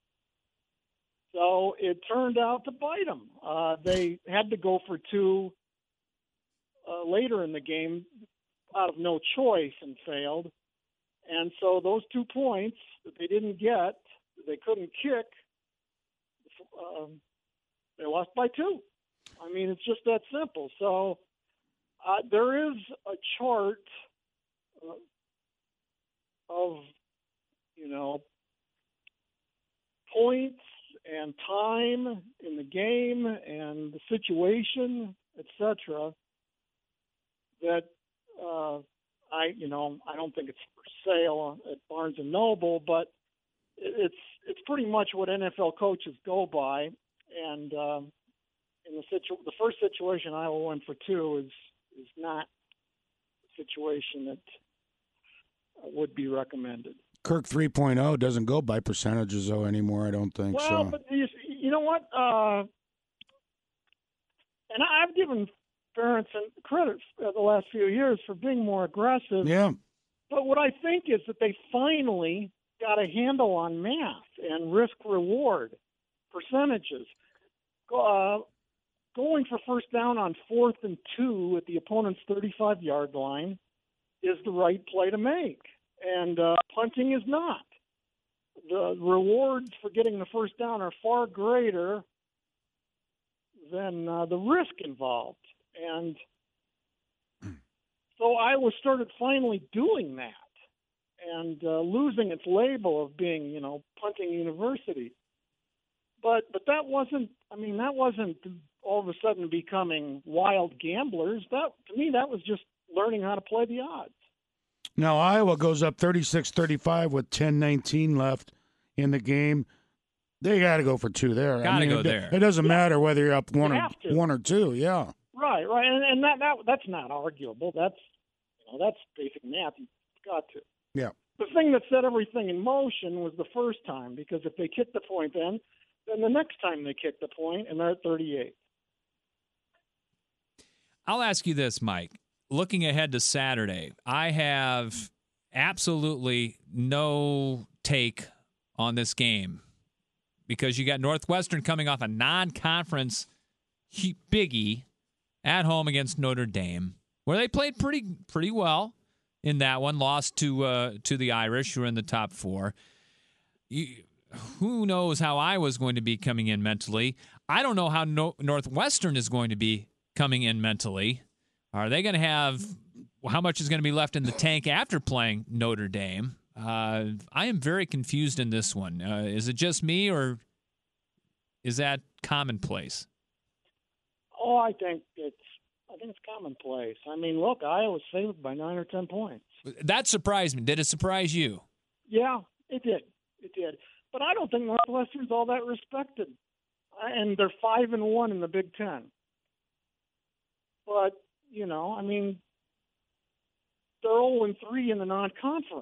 So it turned out to bite them. Uh, they had to go for two uh, later in the game out of no choice and failed. And so those two points that they didn't get, they couldn't kick, um, they lost by two. I mean, it's just that simple. So uh, there is a chart uh, of, you know, points and time in the game and the situation, et cetera, that uh, I, you know, I don't think it's for sale at Barnes and Noble, but it's it's pretty much what N F L coaches go by. And um, in the situ- the first situation Iowa went for two is is not a situation that would be recommended. Kirk three point oh doesn't go by percentages, though, anymore, I don't think. Well, so. but you, you know what? Uh, and I've given parents credit uh, the last few years for being more aggressive. Yeah. But what I think is that they finally got a handle on math and risk-reward percentages. Uh, going for first down on fourth and two at the opponent's thirty-five-yard line is the right play to make, and uh, punting is not. The rewards for getting the first down are far greater than uh, the risk involved. And so Iowa started finally doing that and uh, losing its label of being, you know, punting university. But but that wasn't, I mean, that wasn't all of a sudden becoming wild gamblers. That, to me, that was just learning how to play the odds. Now, Iowa goes up thirty-six thirty-five with ten nineteen left in the game. They got to go for two there. Got to I mean, go it, there. It doesn't matter whether you're up one You or have to. one or two. Yeah. Right, right, and, and that, that that's not arguable. That's you know that's basic math. You've got to. Yeah. The thing that set everything in motion was the first time, because if they kick the point, then then the next time they kick the point, and they're at thirty-eight. I'll ask you this, Mike. Looking ahead to Saturday, I have absolutely no take on this game because you got Northwestern coming off a non-conference biggie at home against Notre Dame, where they played pretty pretty well in that one. Lost to uh, to the Irish, who are in the top four. You, who knows how Iowa's going to be coming in mentally? I don't know how no- Northwestern is going to be coming in mentally. Are they going to have how much is going to be left in the tank after playing Notre Dame? Uh, I am very confused in this one. Uh, is it just me, or is that commonplace? Oh, I think it's I think it's commonplace. I mean, look, Iowa's favored by nine or ten points. That surprised me. Did it surprise you? Yeah, it did. It did. But I don't think Northwestern's all that respected, and they're five and one in the Big Ten. But you know, I mean, they're zero and three in the non-conference,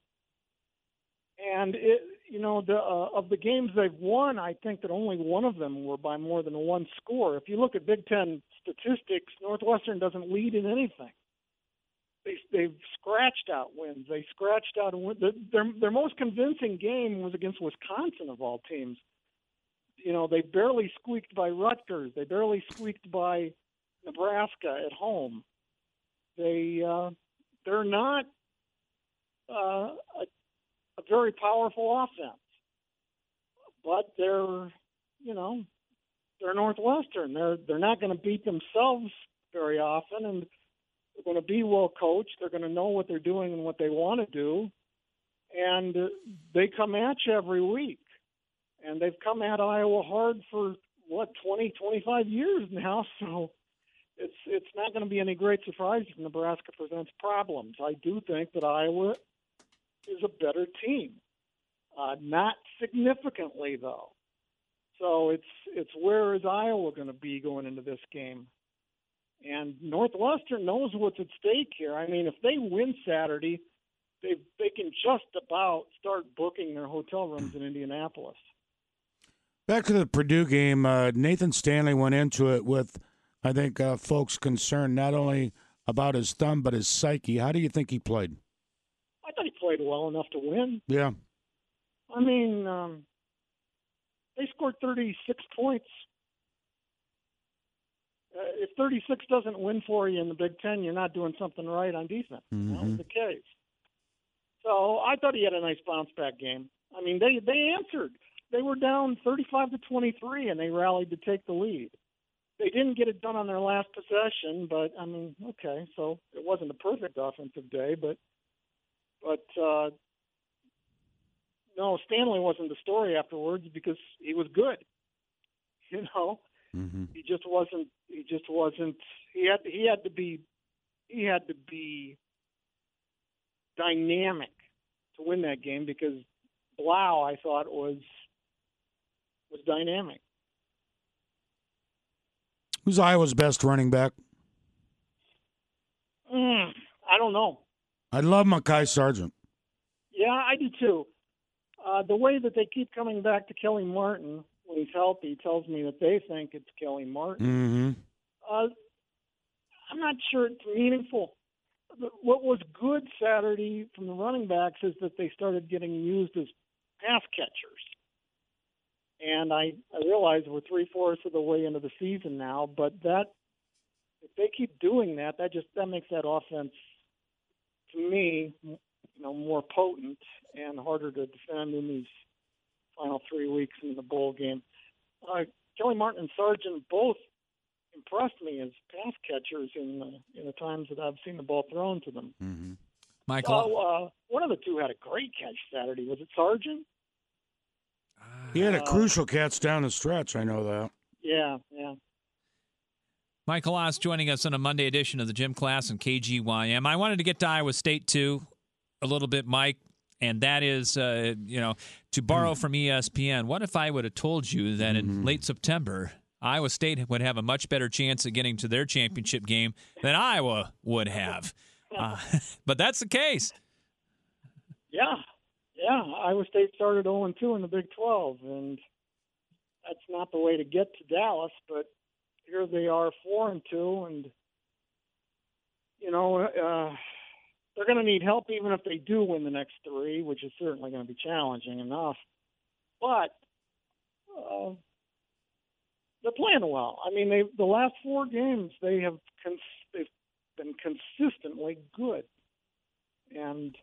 and it, you know, the uh, of the games they've won, I think that only one of them were by more than one score. If you look at Big Ten statistics, Northwestern doesn't lead in anything. They, they've scratched out wins. They scratched out a win. Their, their most convincing game was against Wisconsin, of all teams. You know, they barely squeaked by Rutgers. They barely squeaked by Nebraska at home. They uh, they're not uh, a, a very powerful offense, but they're you know they're Northwestern. They're they're not going to beat themselves very often, and they're going to be well coached. They're going to know what they're doing and what they want to do, and uh, they come at you every week. And they've come at Iowa hard for what twenty, twenty-five years now, so. it's it's not going to be any great surprise if Nebraska presents problems. I do think that Iowa is a better team, uh, not significantly though. So it's it's where is Iowa going to be going into this game? And Northwestern knows what's at stake here. I mean, if they win Saturday, they they can just about start booking their hotel rooms in Indianapolis. Back to the Purdue game, uh, Nathan Stanley went into it with, I think, uh, folks concerned not only about his thumb but his psyche. How do you think he played? I thought he played well enough to win. Yeah. I mean, um, they scored thirty-six points. Uh, if thirty-six doesn't win for you in the Big Ten, you're not doing something right on defense. Mm-hmm. That was the case. So I thought he had a nice bounce-back game. I mean, they, they answered. They were down thirty-five to twenty-three, and they rallied to take the lead. They didn't get it done on their last possession, but, I mean, okay, so it wasn't a perfect offensive day, but, but uh, no, Stanley wasn't the story afterwards because he was good, you know. Mm-hmm. He just wasn't. He just wasn't. He had. He had to be. He had to be dynamic to win that game because Blau, I thought, was was dynamic. Who's Iowa's best running back? Mm, I don't know. I love Mekhi Sargent. Yeah, I do too. Uh, the way that they keep coming back to Kelly Martin when he's healthy tells me that they think it's Kelly Martin. Mm-hmm. Uh, I'm not sure it's meaningful. What was good Saturday from the running backs is that they started getting used as pass catchers. And I, I realize we're three-fourths of the way into the season now, but that if they keep doing that, that just that makes that offense, to me, you know, more potent and harder to defend in these final three weeks in the bowl game. Uh, Kelly Martin and Sargent both impressed me as pass catchers in the, in the times that I've seen the ball thrown to them. Mm-hmm. Michael? So, uh, one of the two had a great catch Saturday. Was it Sargent? He had a Uh, crucial catch down the stretch. I know that. Yeah, yeah. Michael Oss joining us on a Monday edition of the Gym Class and K G Y M. I wanted to get to Iowa State, too, a little bit, Mike, and that is, uh, you know, to borrow from E S P N, what if I would have told you that in Mm-hmm. late September, Iowa State would have a much better chance of getting to their championship game than Iowa would have? Uh, but that's the case. Yeah, yeah. Iowa State started oh and two in the Big twelve, and that's not the way to get to Dallas, but here they are four and two, and, you know, uh, they're going to need help even if they do win the next three, which is certainly going to be challenging enough. But uh, they're playing well. I mean, they the last four games they have cons- they've been consistently good, and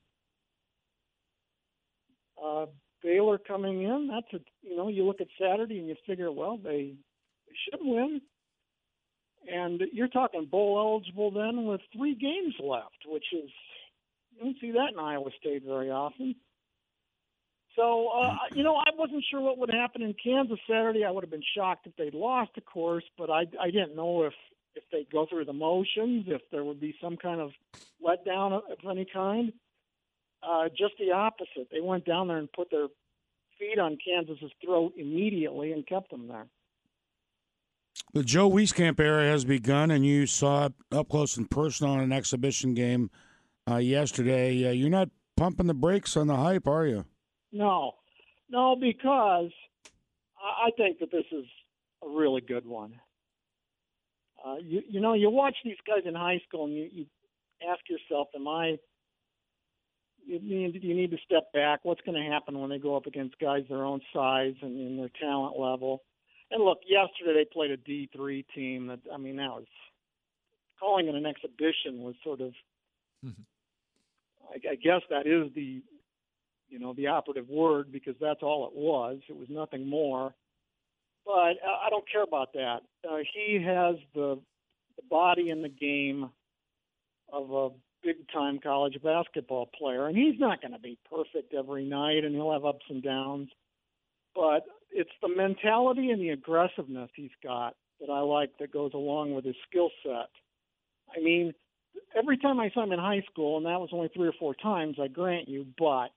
uh, Baylor coming in. That's a you know you look at Saturday and you figure, well, they, they should win, and you're talking bowl eligible then with three games left, which is you don't see that in Iowa State very often. So, uh, you know, I wasn't sure what would happen in Kansas Saturday. I would have been shocked if they'd lost, of course, but I, I didn't know if, if they'd go through the motions, if there would be some kind of letdown of, of any kind. Uh, just the opposite. They went down there and put their feet on Kansas's throat immediately and kept them there. The Joe Wieskamp era has begun, and you saw it up close and personal in an exhibition game uh, yesterday. Uh, you're not pumping the brakes on the hype, are you? No, no, because I think that this is a really good one. Uh, you, you know, you watch these guys in high school and you, you ask yourself, am I, you need, you need to step back. What's going to happen when they go up against guys their own size and in their talent level? And look, yesterday they played a D three team that, I mean, that was, calling it an exhibition was sort of, mm-hmm. I, I guess that is the, you know, the operative word, because that's all it was. It was nothing more. But I don't care about that. Uh, he has the, the body and the game of a big-time college basketball player, and he's not going to be perfect every night, and he'll have ups and downs. But it's the mentality and the aggressiveness he's got that I like that goes along with his skill set. I mean, every time I saw him in high school, and that was only three or four times, I grant you, but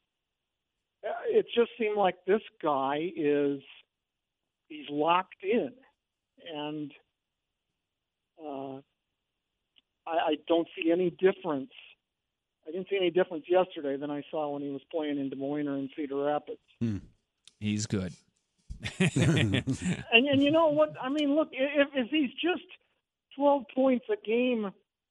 it just seemed like this guy is, he's locked in. And uh, I, I don't see any difference. I didn't see any difference yesterday than I saw when he was playing in Des Moines or in Cedar Rapids. Hmm. He's good. and and you know what? I mean, look, if, if he's just twelve points a game,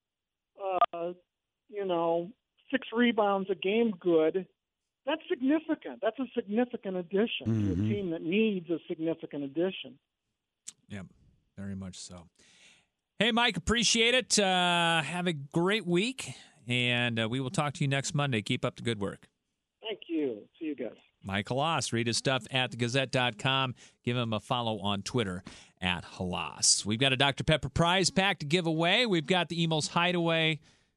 uh, you know, six rebounds a game good, that's significant. That's a significant addition Mm-hmm. to a team that needs a significant addition. Yep, very much so. Hey, Mike, appreciate it. Uh, have a great week, and uh, we will talk to you next Monday. Keep up the good work. Thank you. See you guys. Mike Halas. Read his stuff at the gazette dot com. Give him a follow on Twitter at Halas. We've got a Doctor Pepper prize pack to give away. We've got the Emos Hideaway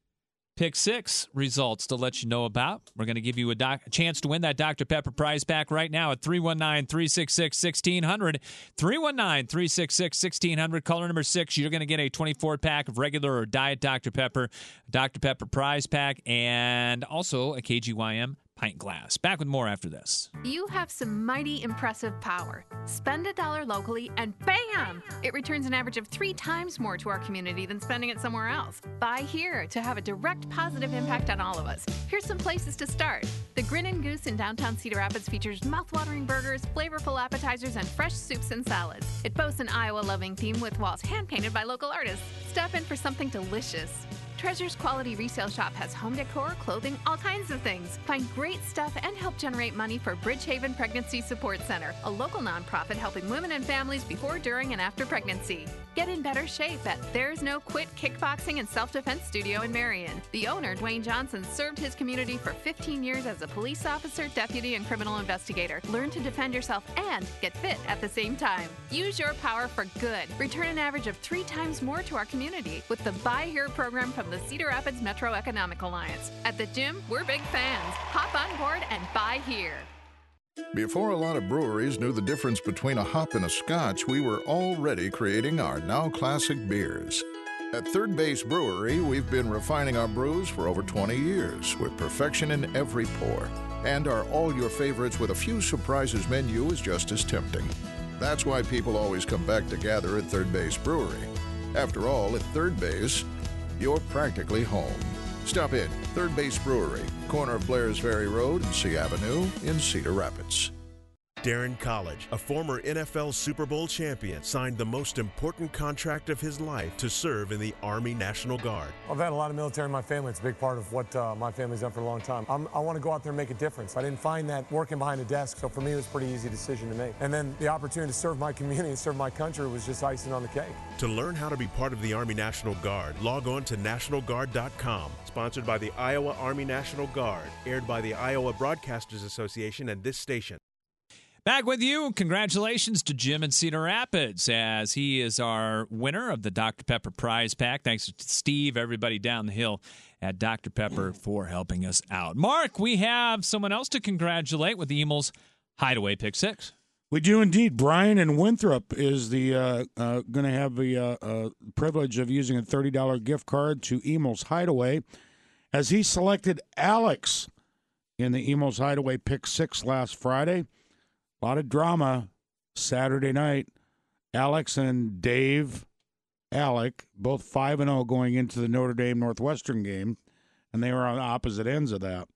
Pick Six results to let you know about. We're going to give you a, doc- a chance to win that Doctor Pepper prize pack right now at three one nine, three six six, one six zero zero. three one nine, three six six, one six zero zero. Caller number six, you're going to get a twenty-four pack of regular or diet Doctor Pepper, Doctor Pepper prize pack, and also a K G Y M pint glass. Back with more after this. You have some mighty impressive power. Spend a dollar locally and bam! It returns an average of three times more to our community than spending it somewhere else. Buy here to have a direct positive impact on all of us. Here's some places to start. The Grin and Goose in downtown Cedar Rapids features mouthwatering burgers, flavorful appetizers, and fresh soups and salads. It boasts an Iowa-loving theme with walls hand-painted by local artists. Stop in for something delicious. Treasure's Quality Resale Shop has home decor, clothing, all kinds of things. Find great stuff and help generate money for Bridgehaven Pregnancy Support Center, a local nonprofit helping women and families before, during, and after pregnancy. Get in better shape at There's No Quit Kickboxing and Self-Defense Studio in Marion. The owner, Dwayne Johnson, served his community for fifteen years as a police officer, deputy, and criminal investigator. Learn to defend yourself and get fit at the same time. Use your power for good. Return an average of three times more to our community with the Buy Here program from the Cedar Rapids Metro Economic Alliance. At the gym, we're big fans. Hop on board and buy here. Before a lot of breweries knew the difference between a hop and a scotch, we were already creating our now classic beers. At Third Base Brewery, we've been refining our brews for over twenty years, with perfection in every pour. And our all your favorites with a few surprises menu is just as tempting. That's why people always come back to gather at Third Base Brewery. After all, at Third Base, you're practically home. Stop in, Third Base Brewery, corner of Blair's Ferry Road and C Avenue in Cedar Rapids. Darren College, a former N F L Super Bowl champion, signed the most important contract of his life to serve in the Army National Guard. I've had a lot of military in my family. It's a big part of what uh, my family's done for a long time. I'm, I want to go out there and make a difference. I didn't find that working behind a desk, so for me it was a pretty easy decision to make. And then the opportunity to serve my community and serve my country was just icing on the cake. To learn how to be part of the Army National Guard, log on to national guard dot com. Sponsored by the Iowa Army National Guard. Aired by the Iowa Broadcasters Association and this station. Back with you. Congratulations to Jim in Cedar Rapids, as he is our winner of the Doctor Pepper prize pack. Thanks to Steve, everybody down the hill at Doctor Pepper for helping us out. Mark, we have someone else to congratulate with the Emos Hideaway Pick Six. We do indeed. Brian in Winthrop is the uh, uh, going to have the uh, uh, privilege of using a thirty dollars gift card to Emos Hideaway, as he selected Alex in the Emos Hideaway Pick Six last Friday. A lot of drama Saturday night. Alex and Dave Alec, both five and oh going into the Notre Dame Northwestern game, and they were on opposite ends of that.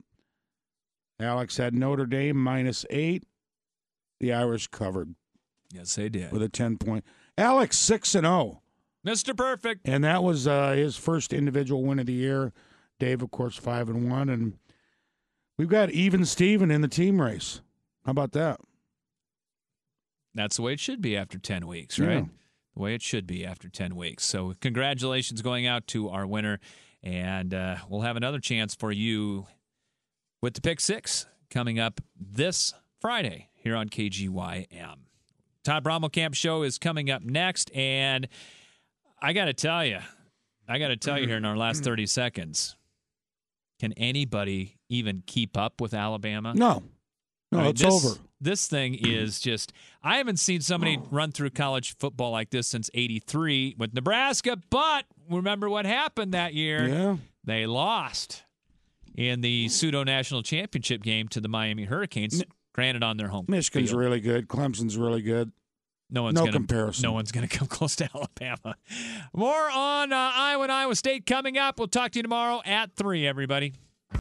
Alex had Notre Dame minus eight. The Irish covered. Yes, they did. With a ten-point. Alex six and oh. Mister Perfect. And that was uh, his first individual win of the year. Dave, of course, five and one. And we've got even Steven in the team race. How about that? That's the way it should be after ten weeks, right? Yeah. The way it should be after ten weeks. So congratulations going out to our winner. And uh, we'll have another chance for you with the Pick Six coming up this Friday here on K G Y M. Todd Brommelkamp Show is coming up next. And I got to tell you, I got to tell you here in our last thirty seconds, can anybody even keep up with Alabama? No. No, I mean, it's this, over. This thing is just – I haven't seen somebody run through college football like this since eighty-three with Nebraska, but remember what happened that year. Yeah. They lost in the pseudo-national championship game to the Miami Hurricanes, granted on their home Michigan's field. really good. Clemson's really good. No one's no gonna, comparison. No one's going to come close to Alabama. More on uh, Iowa and Iowa State coming up. We'll talk to you tomorrow at three, everybody.